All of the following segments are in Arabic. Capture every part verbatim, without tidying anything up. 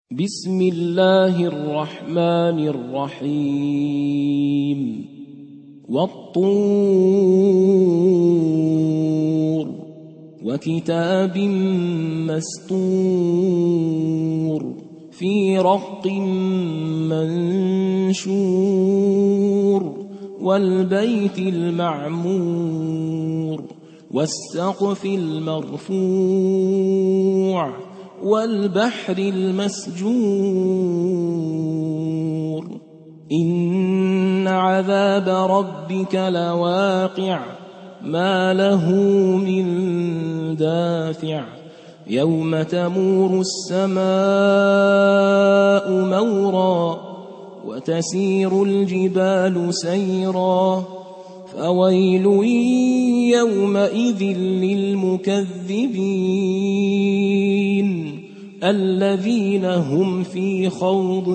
بسم الله الرحمن الرحيم والطور وكتاب مسطور في رق منشور والبيت المعمور والسقف المرفوع والبحر المسجور إن عذاب ربك لواقع ما له من دافع يوم تمور السماء مورا وتسير الجبال سيرا فويل يومئذ للمكذبين الذين هم في خوض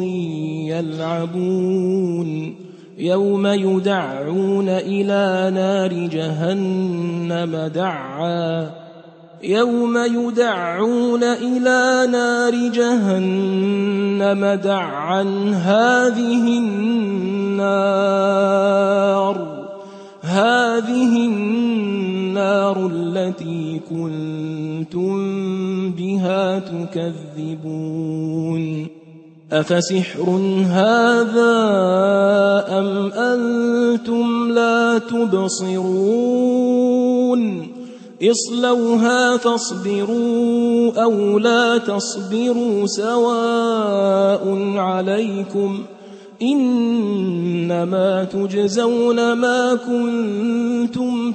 يلعبون يوم يدعون إلى نار جهنم دعا يوم يدعون إلى نار جهنم دعا هذه النار هذه النار التي كنتم بها تكذبون أفسحر هذا أم أنتم لا تبصرون اصلوها فاصبروا أو لا تصبروا سواء عليكم إنما تجزون ما كنتم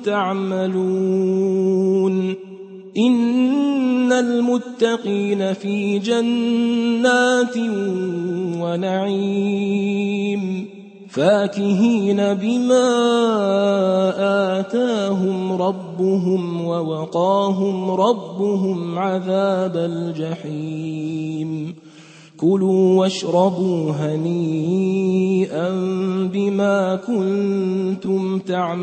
تعملون إن المتقين في جنات ونعيم فاكهين بما آتاهم ربهم ووقاهم ربهم عذاب الجحيم كلوا واشربوا هنيئا بما كنتم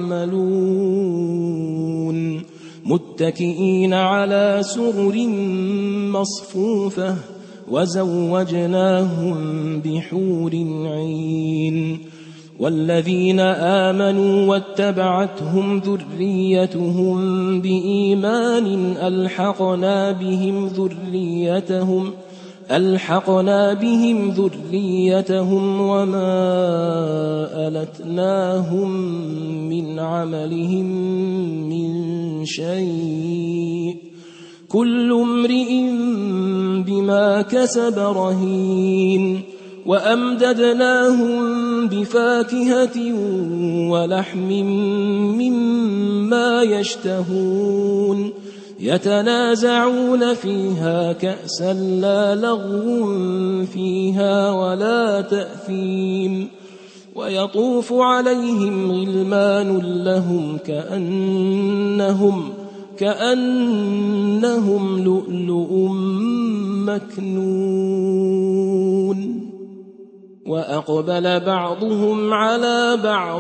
تعملون متكئين على سرر مصفوفة وزوجناهم بحور عين والذين آمنوا واتبعتهم ذريتهم بإيمان ألحقنا بهم ذريتهم ألحقنا بهم ذريتهم وما ألتناهم من عملهم من شيء كل امرئ بما كسب رهين وأمددناهم بفاكهة ولحم مما يشتهون يتنازعون فيها كأسا لا لغو فيها ولا تأثيم ويطوف عليهم غلمان لهم كأنهم كأنهم لؤلؤ مكنون وأقبل بعضهم على بعض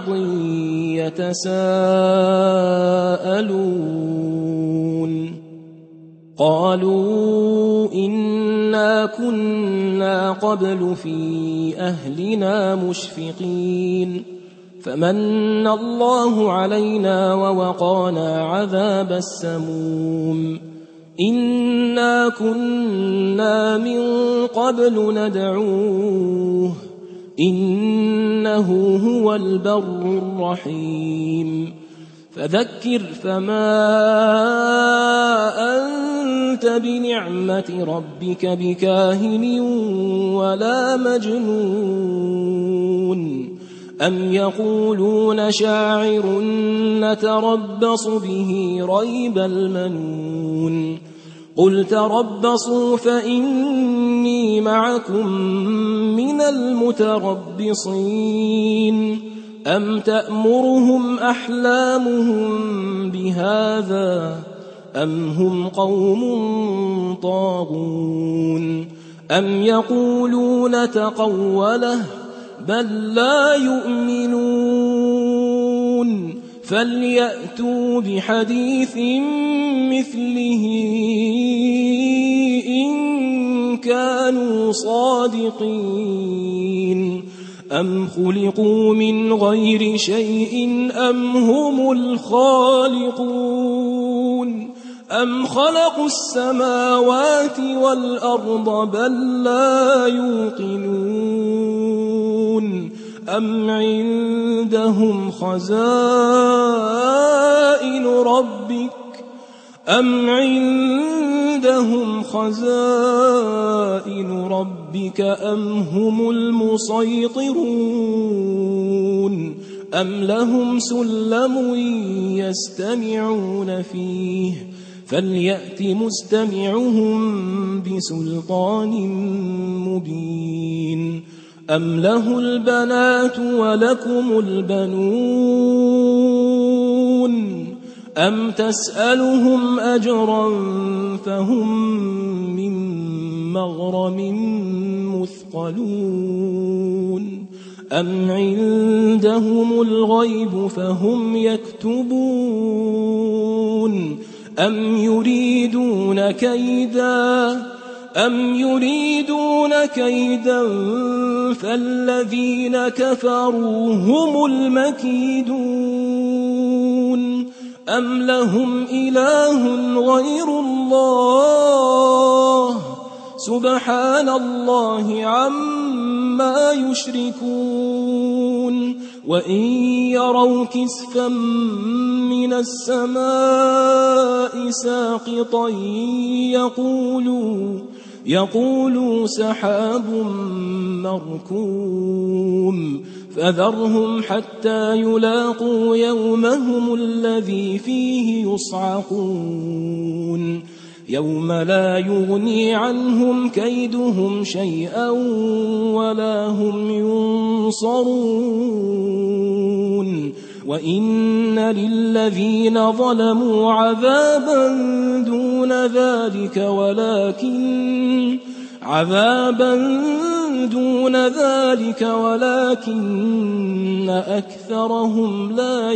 يتساءلون قالوا إنا كنا قبل في أهلنا مشفقين فمن الله علينا ووقانا عذاب السموم إنا كنا من قبل ندعوه إنه هو البر الرحيم فذكر فما أنت بنعمة ربك بكاهن ولا مجنون أم يقولون شاعر نتربص به ريب المنون قل تربصوا فإني معكم من المتربصين أم تأمرهم أحلامهم بهذا أم هم قوم طاغون أم يقولون تقوله بل لا يؤمنون فليأتوا بحديث مثله إن كانوا صادقين أم خلقوا من غير شيء أم هم الخالقون أم خلقوا السماوات والأرض بل لا يوقنون أم عندهم خزائن ربك أم عندهم خزائن ربك أم هم المسيطرون أم لهم سلم يستمعون فيه فليأت مستمعهم بسلطان مبين أم له البنات ولكم البنون أم تسألهم أجرا فهم من مغرم مثقلون أم عندهم الغيب فهم يكتبون أم يريدون كيدا أم يريدون كيدا فالذين كفروا هم المكيدون أم لهم إله غير الله سبحان الله عما يشركون وإن يروا كسفا من السماء ساقطا يقولوا يقولوا سحاب مركوم فذرهم حتى يلاقوا يومهم الذي فيه يصعقون يوم لا يغني عنهم كيدهم شيئا ولا هم ينصرون وإن للذين ظلموا عذابا دون ذلك ولكن عذابا دون ذلك ولكن أكثرهم لا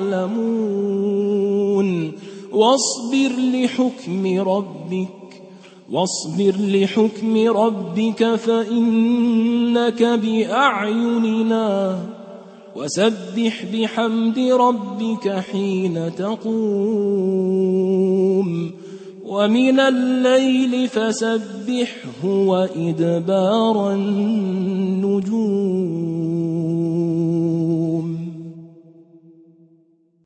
يعلمون واصبر لحكم ربك واصبر لحكم ربك فإنك بأعيننا وسبح بحمد ربك حين تقوم ومن الليل فسبحه وإدبار النجوم.